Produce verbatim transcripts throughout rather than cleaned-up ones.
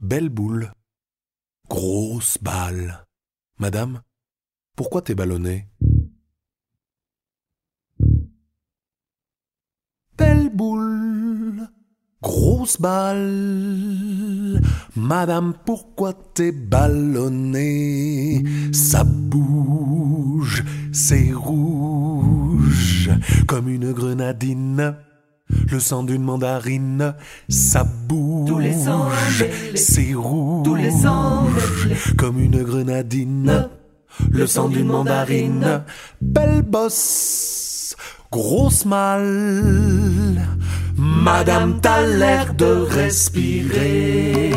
Belle boule, grosse balle. Madame, pourquoi t'es ballonnée? Belle boule, grosse balle. Madame, pourquoi t'es ballonnée? Ça bouge, c'est rouge, comme une grenadine. Le sang d'une mandarine, ça bouge, tous les sangs, c'est rouge, tous les sangs, comme une grenadine. Le sang d'une mandarine, belle bosse, grosse malle. Madame, t'as l'air de respirer.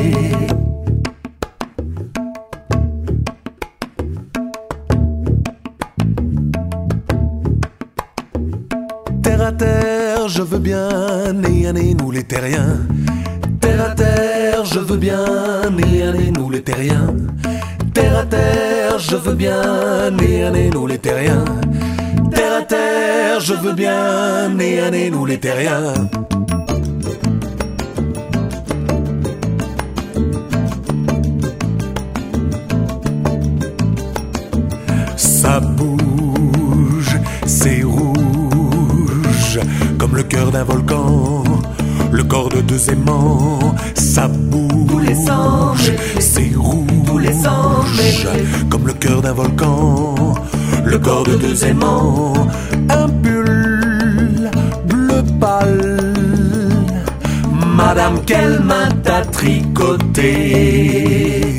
Terre à terre, je veux bien, né à né, nous les terriens. Terre à terre, je veux bien, né à né, nous les terriens. Terre à terre, je veux bien, né à né, nous les terriens. Terre à terre, je veux bien, né à né, nous les terriens. Ça bouge, c'est rouge, comme le cœur d'un volcan, le corps de deux aimants. Ça bouge, tous les sangs, c'est rouge, tous les sangs, comme le cœur d'un volcan, le corps de deux aimants. Un pull bleu pâle, Madame, quelle main t'a tricoté?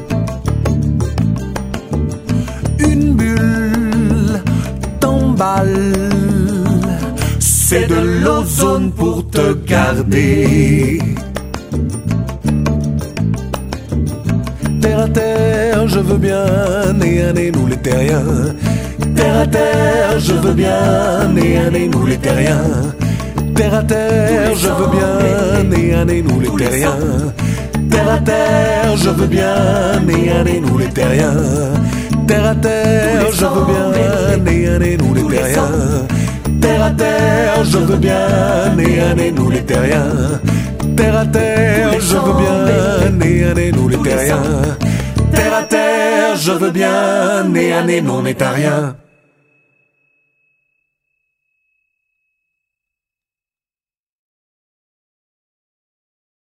Une bulle t'emballe, c'est de l'ozone pour te garder. Terre à terre, je veux bien, né à né, nous les terriens. Terre à terre, je veux bien, né à né, nous les terriens. Terre à terre, je veux bien, né à né, nous les terriens. Terre à terre, je veux bien, né à né, nous les terriens. Terre à terre, je veux bien, né à né, nous les terriens. Terre à terre, je veux bien, né à né, nous les terriens. Terre à terre, je veux bien, né à né, nous les terriens. Terre à terre, je veux bien, né à né, non n'est à rien.